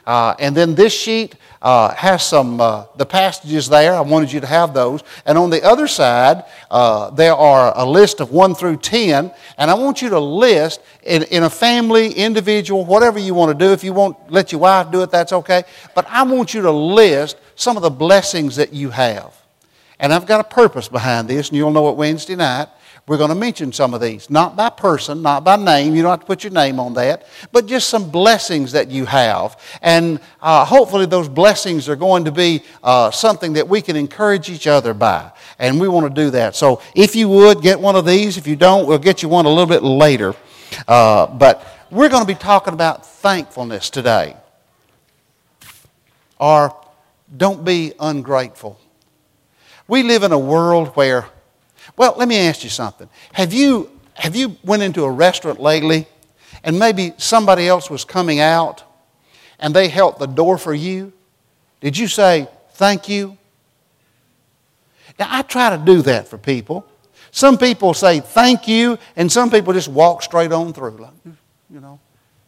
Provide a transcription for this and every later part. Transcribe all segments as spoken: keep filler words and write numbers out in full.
Uh, and then this sheet uh, has some, uh, the passages there. I wanted you to have those. And on the other side, uh, there are a list of one through ten. And I want you to list in, in a family, individual, whatever you want to do. If you won't let your wife do it, that's okay. But I want you to list some of the blessings that you have. And I've got a purpose behind this, and you'll know it Wednesday night. We're going to mention some of these, not by person, not by name. You don't have to put your name on that, but just some blessings that you have. And uh, hopefully those blessings are going to be uh, something that we can encourage each other by. And we want to do that. So if you would, get one of these. If you don't, we'll get you one a little bit later. Uh, but we're going to be talking about thankfulness today. Or don't be ungrateful. We live in a world where, well, let me ask you something. Have you have you went into a restaurant lately and maybe somebody else was coming out and they held the door for you? Did you say, thank you? Now, I try to do that for people. Some people say thank you, and some people just walk straight on through. Like, you know.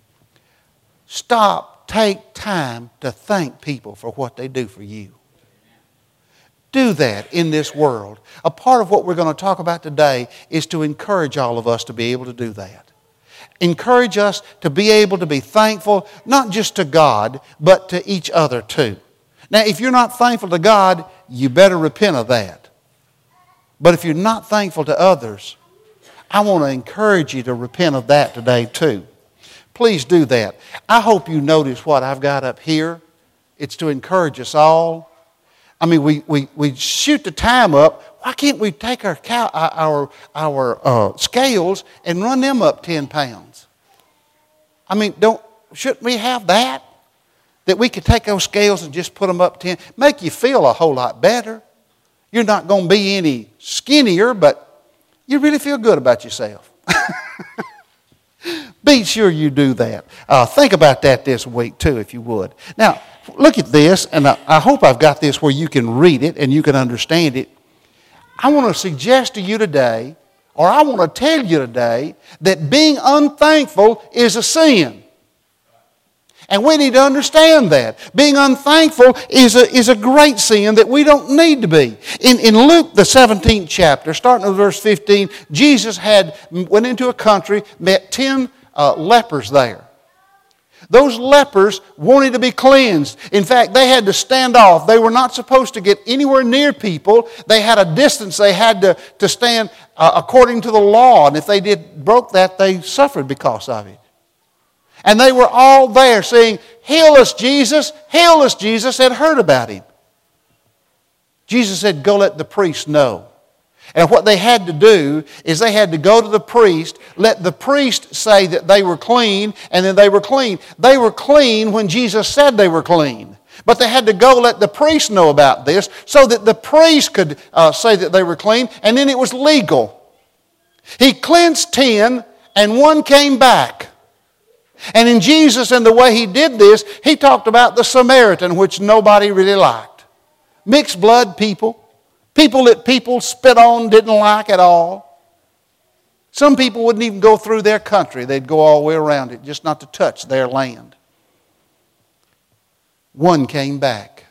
Stop, take time to thank people for what they do for you. Do that in this world. A part of what we're going to talk about today is to encourage all of us to be able to do that. Encourage us to be able to be thankful, not just to God, but to each other too. Now, if you're not thankful to God, you better repent of that. But if you're not thankful to others, I want to encourage you to repent of that today too. Please do that. I hope you notice what I've got up here. It's to encourage us all. I mean, we, we, we shoot the time up. Why can't we take our cow, our, our uh, scales and run them up ten pounds? I mean, don't shouldn't we have that? That we could take those scales and just put them up ten. Make you feel a whole lot better. You're not going to be any skinnier, but you really feel good about yourself. Be sure you do that. Uh, think about that this week too, if you would. Now, look at this, and I, I hope I've got this where you can read it and you can understand it. I want to suggest to you today, or I want to tell you today, that being unthankful is a sin. And we need to understand that. Being unthankful is a, is a great sin that we don't need to be. In, in Luke, the seventeenth chapter, starting with verse fifteen, Jesus had went into a country, met ten uh, lepers there. Those lepers wanted to be cleansed. In fact, they had to stand off. They were not supposed to get anywhere near people. They had a distance they had to, to stand uh, according to the law. And if they did broke that, they suffered because of it. And they were all there saying, heal us, Jesus, heal us, Jesus, had heard about him. Jesus said, go let the priest know. And what they had to do is they had to go to the priest, let the priest say that they were clean, and then they were clean. They were clean when Jesus said they were clean. But they had to go let the priest know about this so that the priest could uh, say that they were clean, and then it was legal. He cleansed ten, and one came back. And in Jesus and the way he did this, he talked about the Samaritan, which nobody really liked. Mixed blood people. People that people spit on, didn't like at all. Some people wouldn't even go through their country. They'd go all the way around it just not to touch their land. One came back.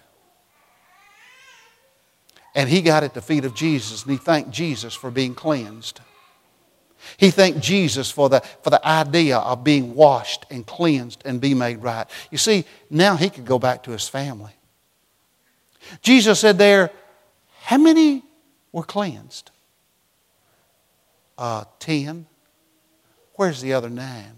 And he got at the feet of Jesus, and he thanked Jesus for being cleansed. He thanked Jesus for the, for the idea of being washed and cleansed and be made right. You see, now he could go back to his family. Jesus said there, how many were cleansed? Uh, ten. Where's the other nine?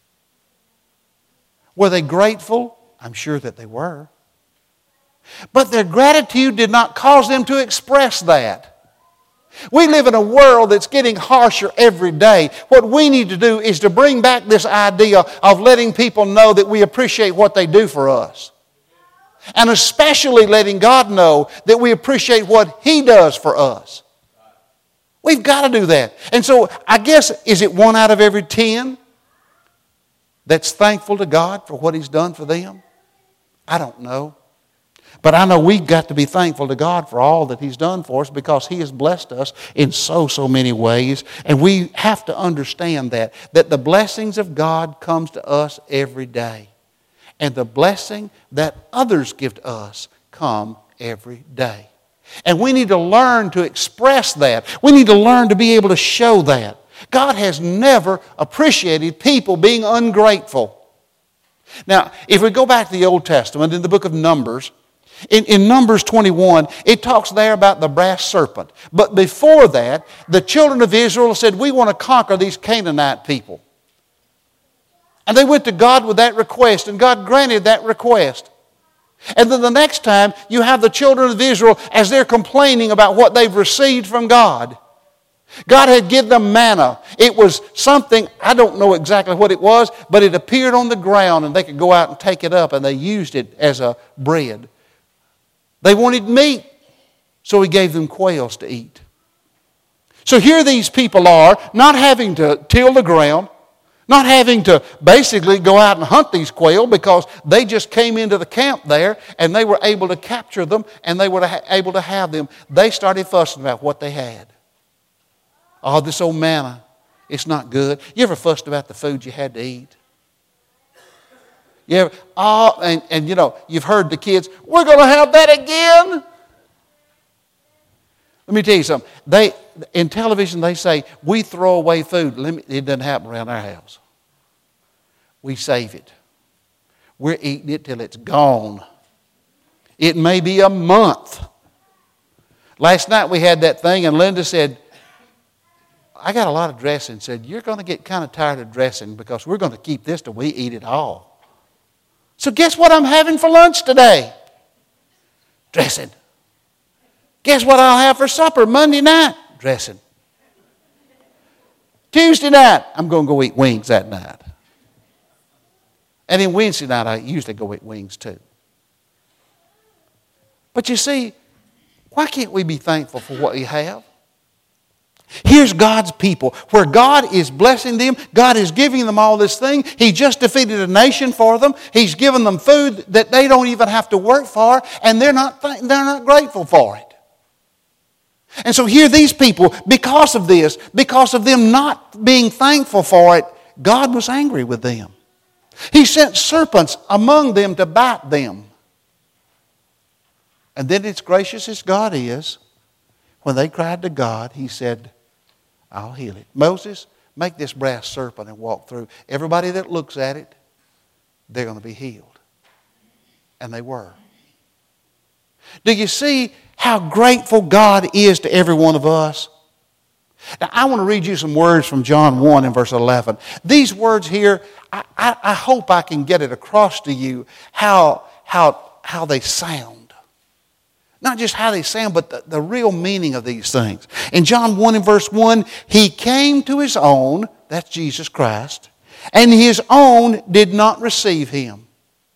Were they grateful? I'm sure that they were. But their gratitude did not cause them to express that. We live in a world that's getting harsher every day. What we need to do is to bring back this idea of letting people know that we appreciate what they do for us. And especially letting God know that we appreciate what He does for us. We've got to do that. And so I guess, is it one out of every ten that's thankful to God for what He's done for them? I don't know. But I know we've got to be thankful to God for all that He's done for us because He has blessed us in so, so many ways. And we have to understand that, that the blessings of God comes to us every day. and the blessing that others give to us come every day. And we need to learn to express that. We need to learn to be able to show that. God has never appreciated people being ungrateful. Now, if we go back to the Old Testament, in the book of Numbers, in, in Numbers twenty-one, it talks there about the brass serpent. But before that, the children of Israel said, we want to conquer these Canaanite people. And they went to God with that request, and God granted that request. And then the next time, you have the children of Israel as they're complaining about what they've received from God. God had given them manna. It was something, I don't know exactly what it was, but it appeared on the ground and they could go out and take it up, and they used it as a bread. They wanted meat, so He gave them quails to eat. So here these people are, not having to till the ground, not having to basically go out and hunt these quail, because they just came into the camp there and they were able to capture them and they were able to have them. They started fussing about what they had. Oh, this old manna, it's not good. You ever fussed about the food you had to eat? You ever, oh, and, and you know, you've heard the kids, we're going to have that again. Let me tell you something. They, in television, they say, we throw away food. Me, it doesn't happen around our house. We save it. We're eating it till it's gone. It may be a month. Last night we had that thing, and Linda said, I got a lot of dressing. Said, you're going to get kind of tired of dressing because we're going to keep this till we eat it all. So guess what I'm having for lunch today? Dressing. Guess what I'll have for supper Monday night? Dressing. Tuesday night, I'm going to go eat wings that night. And then Wednesday night, I usually go eat wings too. But you see, why can't we be thankful for what we have? Here's God's people, where God is blessing them. God is giving them all this thing. He just defeated a nation for them. He's given them food that they don't even have to work for, and they're not, th- they're not grateful for it. And so here these people, because of this, because of them not being thankful for it, God was angry with them. He sent serpents among them to bite them. And then, as gracious as God is, when they cried to God, He said, I'll heal it. Moses, make this brass serpent and walk through. Everybody that looks at it, they're going to be healed. And they were. Do you see how grateful God is to every one of us? Now, I want to read you some words from John one and verse eleven. These words here, I, I, I hope I can get it across to you how, how, how they sound. Not just how they sound, but the, the real meaning of these things. In John one and verse one, He came to His own, that's Jesus Christ, and His own did not receive Him.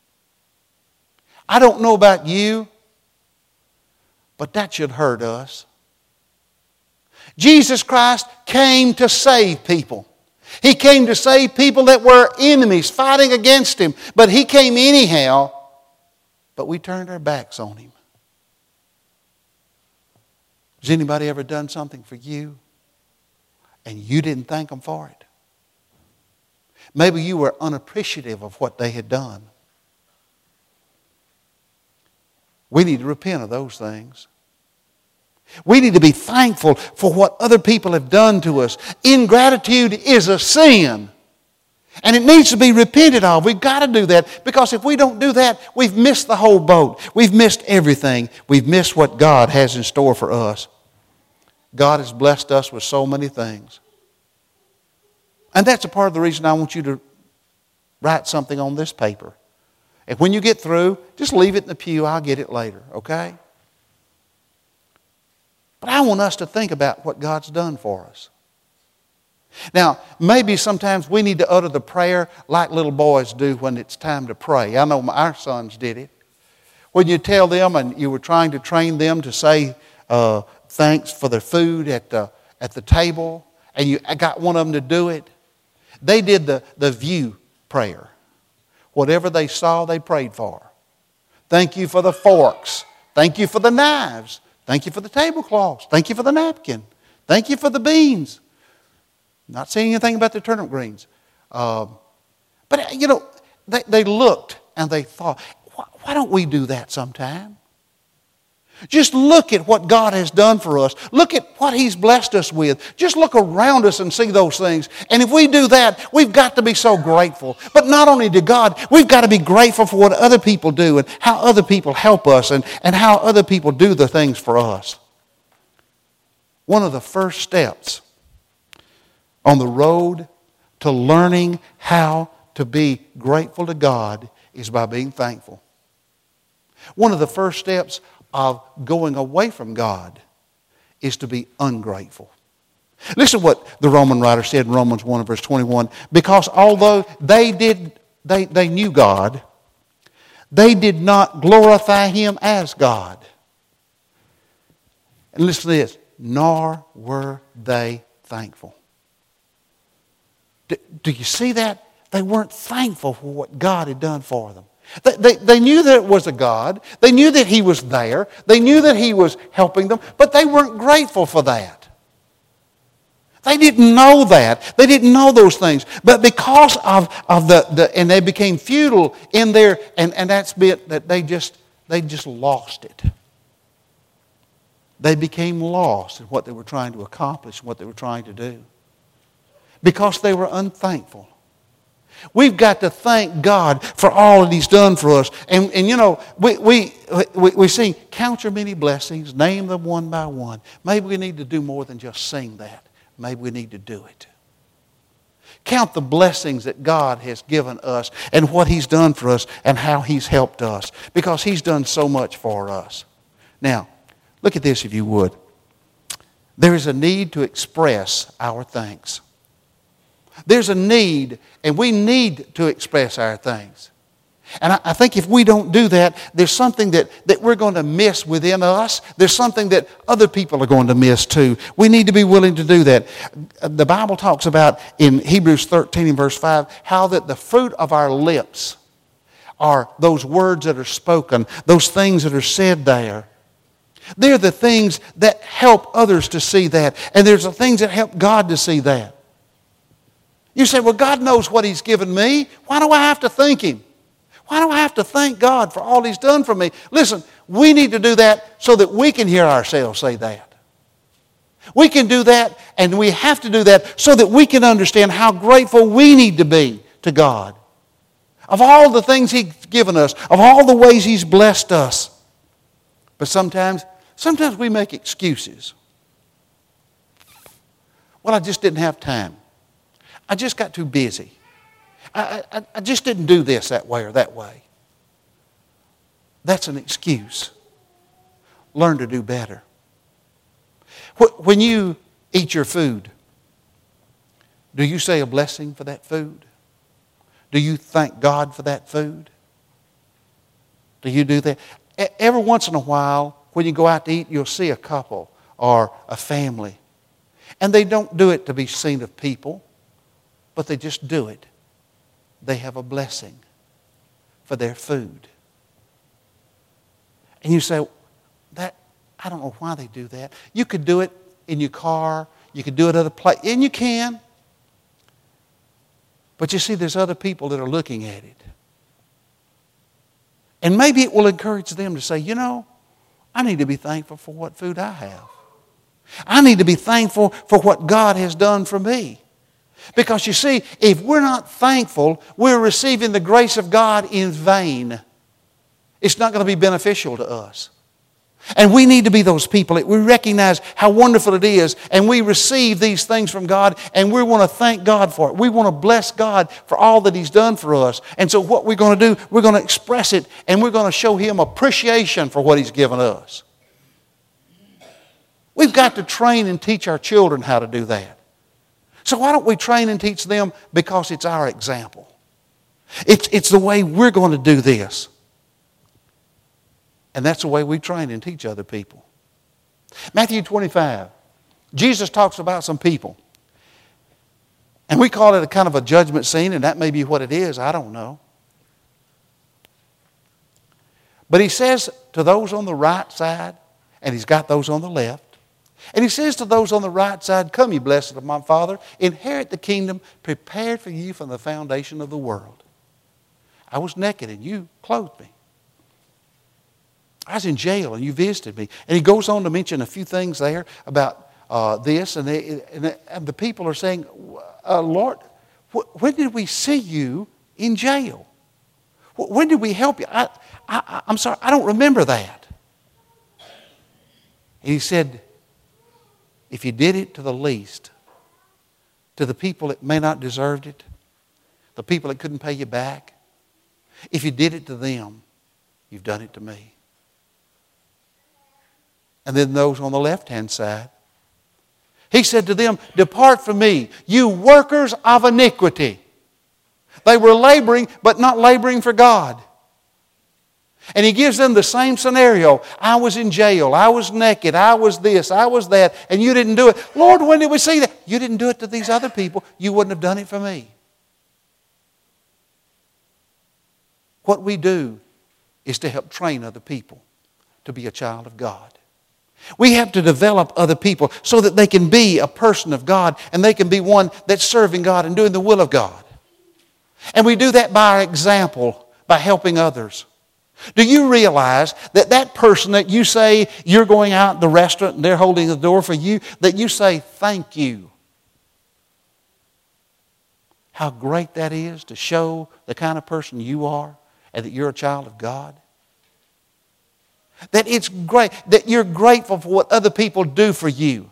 I don't know about you, but that should hurt us. Jesus Christ came to save people. He came to save people that were enemies, fighting against Him. But He came anyhow, but we turned our backs on Him. Has anybody ever done something for you and you didn't thank them for it? Maybe you were unappreciative of what they had done. We need to repent of those things. We need to be thankful for what other people have done to us. Ingratitude is a sin. And it needs to be repented of. We've got to do that, because if we don't do that, we've missed the whole boat. We've missed everything. We've missed what God has in store for us. God has blessed us with so many things. And that's a part of the reason I want you to write something on this paper. And when you get through, just leave it in the pew. I'll get it later, okay? But I want us to think about what God's done for us. Now, maybe sometimes we need to utter the prayer like little boys do when it's time to pray. I know our sons did it. When you tell them and you were trying to train them to say uh, thanks for their food at the, at the table, and you got one of them to do it, they did the, the view prayer. Whatever they saw, they prayed for. Thank you for the forks. Thank you for the knives. Thank you for the tablecloths. Thank you for the napkin. Thank you for the beans. Not saying anything about the turnip greens. Um, but, you know, they, they looked and they thought. Why, why don't we do that sometime? Just look at what God has done for us. Look at what He's blessed us with. Just look around us and see those things. And if we do that, we've got to be so grateful. But not only to God, we've got to be grateful for what other people do and how other people help us and, and how other people do the things for us. One of the first steps on the road to learning how to be grateful to God is by being thankful. One of the first steps of going away from God is to be ungrateful. Listen to what the Roman writer said in Romans one verse twenty-one. Because although they did, they, they knew God, they did not glorify Him as God. And listen to this. Nor were they thankful. Do, do you see that? They weren't thankful for what God had done for them. They, they, they knew that it was a God. They knew that He was there. They knew that He was helping them. But they weren't grateful for that. They didn't know that. They didn't know those things. But because of, of the, the, and they became futile in there, and, and that's bit that they just, they just lost it. They became lost in what they were trying to accomplish, what they were trying to do. Because they were unthankful. We've got to thank God for all that He's done for us. And, and you know, we, we, we, we sing, count your many blessings, name them one by one. Maybe we need to do more than just sing that. Maybe we need to do it. Count the blessings that God has given us and what He's done for us and how He's helped us. Because He's done so much for us. Now, look at this if you would. There is a need to express our thanks. There's a need, and we need to express our thanks. And I, I think if we don't do that, there's something that, that we're going to miss within us. There's something that other people are going to miss too. We need to be willing to do that. The Bible talks about in Hebrews thirteen and verse five, how that the fruit of our lips are those words that are spoken, those things that are said there. They're the things that help others to see that. And there's the things that help God to see that. You say, well, God knows what He's given me. Why do I have to thank Him? Why do I have to thank God for all He's done for me? Listen, we need to do that so that we can hear ourselves say that. We can do that, and we have to do that so that we can understand how grateful we need to be to God. Of all the things He's given us, of all the ways He's blessed us. But sometimes, sometimes we make excuses. Well, I just didn't have time. I just got too busy. I, I, I just didn't do this that way or that way. That's an excuse. Learn to do better. When you eat your food, do you say a blessing for that food? Do you thank God for that food? Do you do that? Every once in a while, when you go out to eat, you'll see a couple or a family. And they don't do it to be seen of people, but they just do it. They have a blessing for their food. And you say, that I don't know why they do that. You could do it in your car. You could do it other places. And you can. But you see, there's other people that are looking at it. And maybe it will encourage them to say, you know, I need to be thankful for what food I have. I need to be thankful for what God has done for me. Because you see, if we're not thankful, we're receiving the grace of God in vain. It's not going to be beneficial to us. And we need to be those people that we recognize how wonderful it is, and we receive these things from God, and we want to thank God for it. We want to bless God for all that He's done for us. And so what we're going to do, we're going to express it, and we're going to show Him appreciation for what He's given us. We've got to train and teach our children how to do that. So why don't we train and teach them? Because it's our example. It's, it's the way we're going to do this. And that's the way we train and teach other people. Matthew twenty-five. Jesus talks about some people. And we call it a kind of a judgment scene, and that may be what it is. I don't know. But He says to those on the right side, and He's got those on the left, and He says to those on the right side, come ye blessed of my Father, inherit the kingdom prepared for you from the foundation of the world. I was naked and you clothed me. I was in jail and you visited me. And he goes on to mention a few things there about uh, this. And, they, and, and the people are saying, uh, Lord, wh- when did we see you in jail? Wh- when did we help you? I, I, I'm sorry, I don't remember that. And he said, if you did it to the least, to the people that may not deserved it, the people that couldn't pay you back, if you did it to them, you've done it to me. And then those on the left-hand side, he said to them, depart from me, you workers of iniquity. They were laboring, but not laboring for God. And he gives them the same scenario. I was in jail. I was naked. I was this. I was that. And you didn't do it. Lord, when did we see that? You didn't do it to these other people. You wouldn't have done it for me. What we do is to help train other people to be a child of God. We have to develop other people so that they can be a person of God and they can be one that's serving God and doing the will of God. And we do that by our example, by helping others. Do you realize that that person that you say you're going out the restaurant and they're holding the door for you, that you say thank you? How great that is to show the kind of person you are and that you're a child of God. That it's great, that you're grateful for what other people do for you.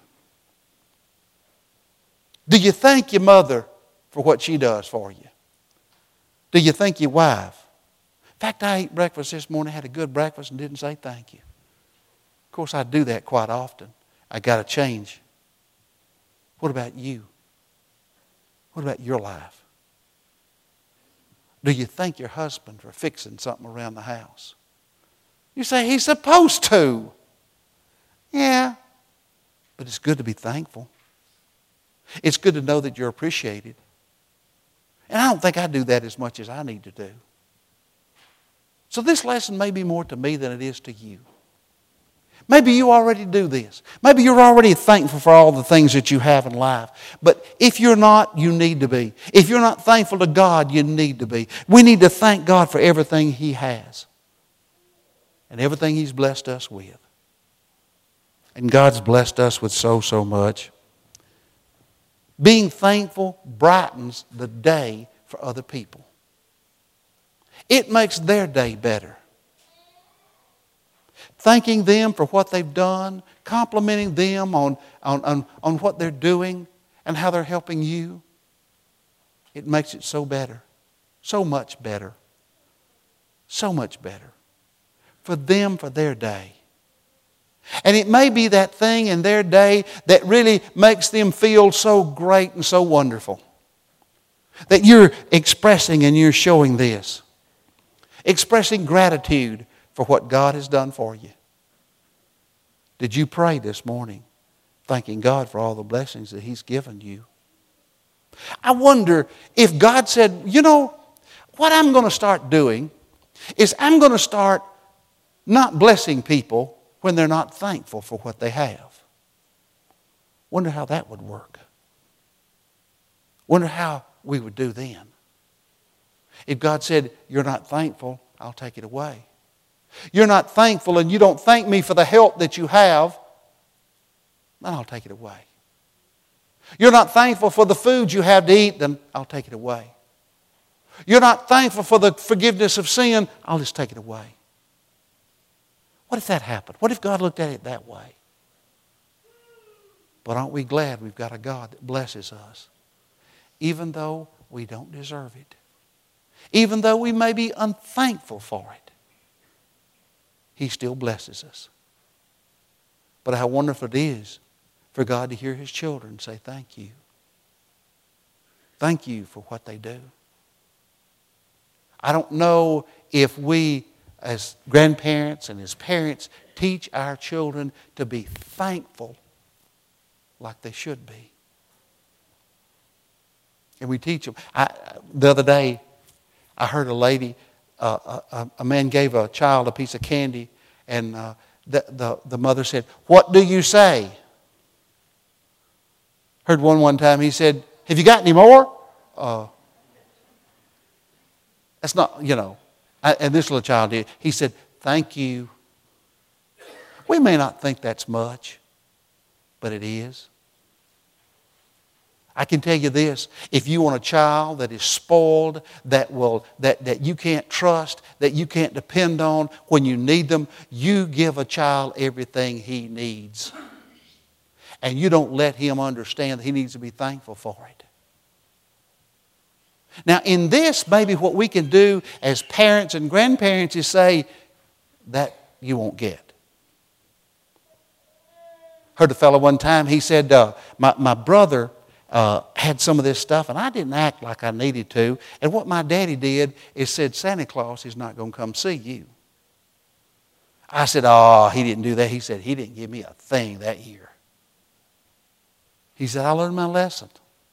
Do you thank your mother for what she does for you? Do you thank your wife? In fact, I ate breakfast this morning, had a good breakfast and didn't say thank you. Of course, I do that quite often. I got to change. What about you? What about your life? Do you thank your husband for fixing something around the house? You say, he's supposed to. Yeah, but it's good to be thankful. It's good to know that you're appreciated. And I don't think I do that as much as I need to do. So this lesson may be more to me than it is to you. Maybe you already do this. Maybe you're already thankful for all the things that you have in life. But if you're not, you need to be. If you're not thankful to God, you need to be. We need to thank God for everything He has. And everything He's blessed us with. And God's blessed us with so, so much. Being thankful brightens the day for other people. It makes their day better. Thanking them for what they've done, complimenting them on, on, on, on what they're doing and how they're helping you. It makes it so better. So much better. So much better. For them, for their day. And it may be that thing in their day that really makes them feel so great and so wonderful. That you're expressing and you're showing this. Expressing gratitude for what God has done for you. Did you pray this morning thanking God for all the blessings that He's given you? I wonder if God said, you know, what I'm going to start doing is I'm going to start not blessing people when they're not thankful for what they have. Wonder how that would work. Wonder how we would do then. If God said, you're not thankful, I'll take it away. You're not thankful and you don't thank me for the help that you have, then I'll take it away. You're not thankful for the food you have to eat, then I'll take it away. You're not thankful for the forgiveness of sin, I'll just take it away. What if that happened? What if God looked at it that way? But aren't we glad we've got a God that blesses us? Even though we don't deserve it. Even though we may be unthankful for it. He still blesses us. But how wonderful it is for God to hear His children say thank you. Thank you for what they do. I don't know if we as grandparents and as parents teach our children to be thankful like they should be. And we teach them. I, the other day, I heard a lady, uh, a, a man gave a child a piece of candy, and uh, the, the, the mother said, "What do you say?" Heard one one time, he said, "Have you got any more?" Uh, That's not, you know. I, and this little child did. He said, thank you. We may not think that's much, but it is. I can tell you this, if you want a child that is spoiled, that will that, that you can't trust, that you can't depend on when you need them, you give a child everything he needs. And you don't let him understand that he needs to be thankful for it. Now in this, maybe what we can do as parents and grandparents is say, that you won't get. Heard a fellow one time, he said, uh, my, my brother uh, had some of this stuff and I didn't act like I needed to. And what my daddy did is said, Santa Claus is not going to come see you. I said, oh, he didn't do that. He said, he didn't give me a thing that year. He said, I learned my lesson.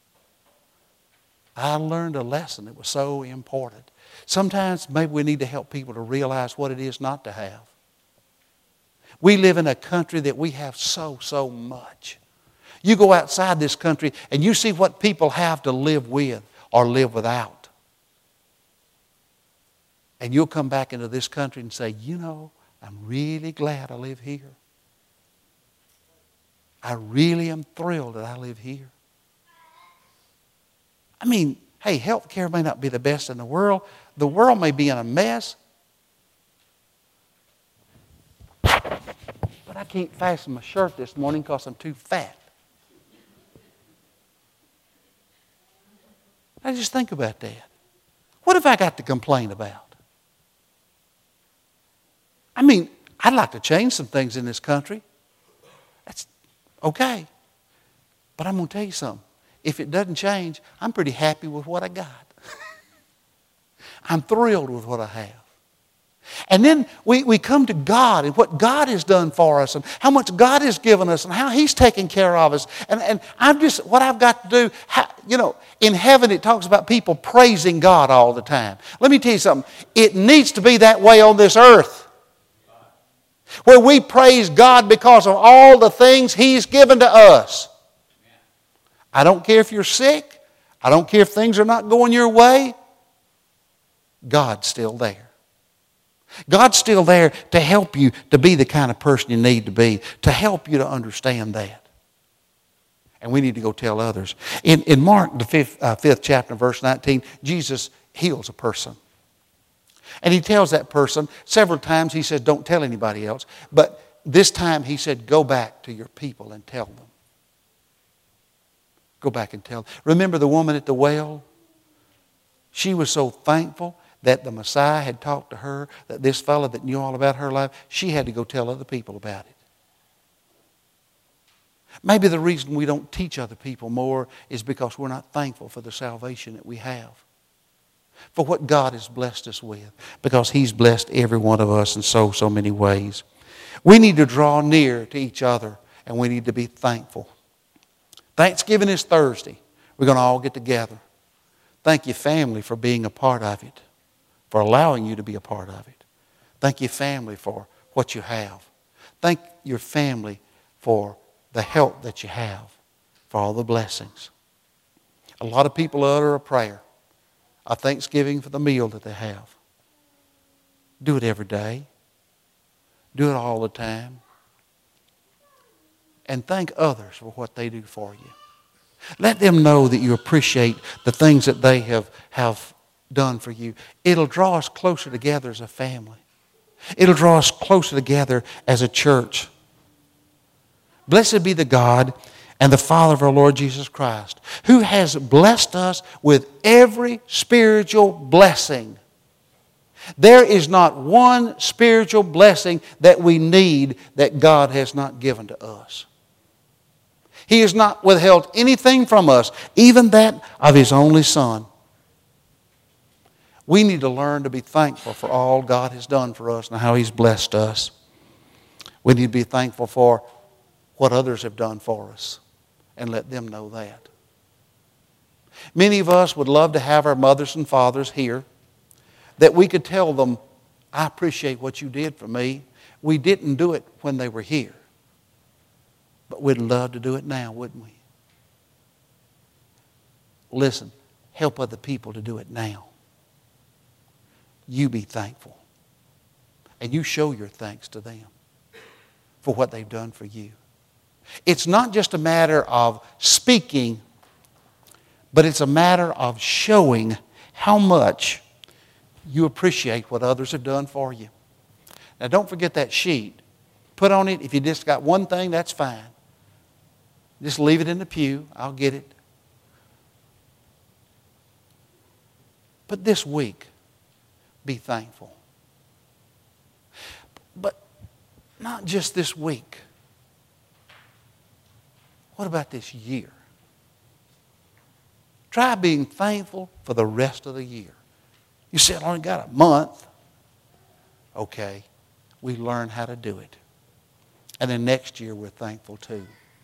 I learned a lesson that was so important. Sometimes maybe we need to help people to realize what it is not to have. We live in a country that we have so, so much. You go outside this country and you see what people have to live with or live without. And you'll come back into this country and say, you know, I'm really glad I live here. I really am thrilled that I live here. I mean, hey, health care may not be the best in the world. The world may be in a mess. But I can't fasten my shirt this morning because I'm too fat. I just think about that. What have I got to complain about? I mean, I'd like to change some things in this country. That's okay. But I'm going to tell you something. If it doesn't change, I'm pretty happy with what I got. I'm thrilled with what I have. And then we, we come to God and what God has done for us and how much God has given us and how He's taken care of us. And, and I'm just, what I've got to do, how, you know, in heaven it talks about people praising God all the time. Let me tell you something. It needs to be that way on this earth. Where we praise God because of all the things He's given to us. I don't care if you're sick. I don't care if things are not going your way. God's still there. God's still there to help you to be the kind of person you need to be, to help you to understand that. And we need to go tell others. In, in Mark, the fifth, uh, fifth chapter, verse nineteen, Jesus heals a person. And He tells that person several times, He says, don't tell anybody else. But this time He said, go back to your people and tell them. Go back and tell them. Remember the woman at the well? She was so thankful that the Messiah had talked to her, that this fellow that knew all about her life, she had to go tell other people about it. Maybe the reason we don't teach other people more is because we're not thankful for the salvation that we have. For what God has blessed us with. Because He's blessed every one of us in so, so many ways. We need to draw near to each other and we need to be thankful. Thanksgiving is Thursday. We're going to all get together. Thank you, family, for being a part of it. For allowing you to be a part of it. Thank you, family, for what you have. Thank your family for the help that you have. For all the blessings. A lot of people utter a prayer. A thanksgiving for the meal that they have. Do it every day. Do it all the time. And thank others for what they do for you. Let them know that you appreciate the things that they have, have done for you. It'll draw us closer together as a family. It'll draw us closer together as a church. Blessed be the God and the Father of our Lord Jesus Christ, who has blessed us with every spiritual blessing. There is not one spiritual blessing that we need that God has not given to us. He has not withheld anything from us, even that of His only Son. We need to learn to be thankful for all God has done for us and how He's blessed us. We need to be thankful for what others have done for us and let them know that. Many of us would love to have our mothers and fathers here, that we could tell them, I appreciate what you did for me. We didn't do it when they were here, but we'd love to do it now, wouldn't we? Listen, help other people to do it now. you be thankful. And you show your thanks to them for what they've done for you. It's not just a matter of speaking, but it's a matter of showing how much you appreciate what others have done for you. Now don't forget that sheet. Put on it, if you just got one thing, that's fine. Just leave it in the pew. I'll get it. But this week, be thankful. But not just this week. What about this year? Try being thankful for the rest of the year. You said, I only got a month. Okay, we learn how to do it. And then next year we're thankful too.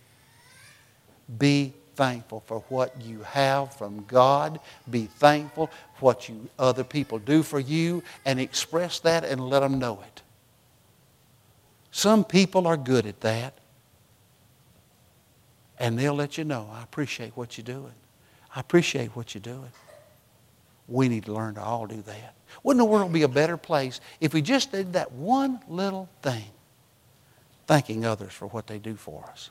Be thankful for what you have from God. Be thankful for what you, other people do for you, and express that and let them know it. Some people are good at that. And they'll let you know, I appreciate what you're doing. I appreciate what you're doing. We need to learn to all do that. Wouldn't the world be a better place if we just did that one little thing, thanking others for what they do for us?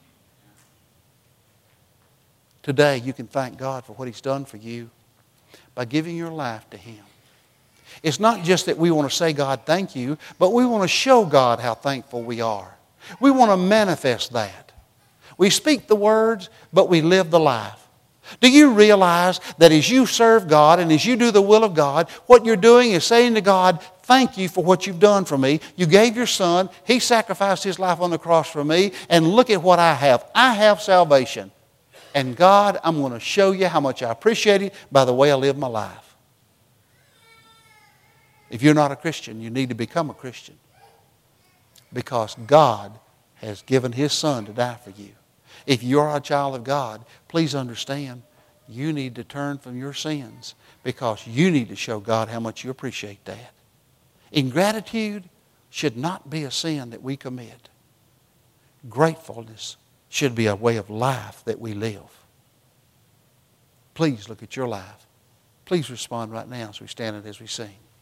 Today, you can thank God for what He's done for you by giving your life to Him. It's not just that we want to say, God, thank you, but we want to show God how thankful we are. We want to manifest that. We speak the words, but we live the life. Do you realize that as you serve God and as you do the will of God, what you're doing is saying to God, thank you for what you've done for me. You gave your Son. He sacrificed His life on the cross for me. And look at what I have. I have salvation. And God, I'm going to show you how much I appreciate it by the way I live my life. If you're not a Christian, you need to become a Christian. Because God has given His Son to die for you. If you're a child of God, please understand you need to turn from your sins because you need to show God how much you appreciate that. Ingratitude should not be a sin that we commit. Gratefulness should be a way of life that we live. Please look at your life. Please respond right now as we stand and as we sing.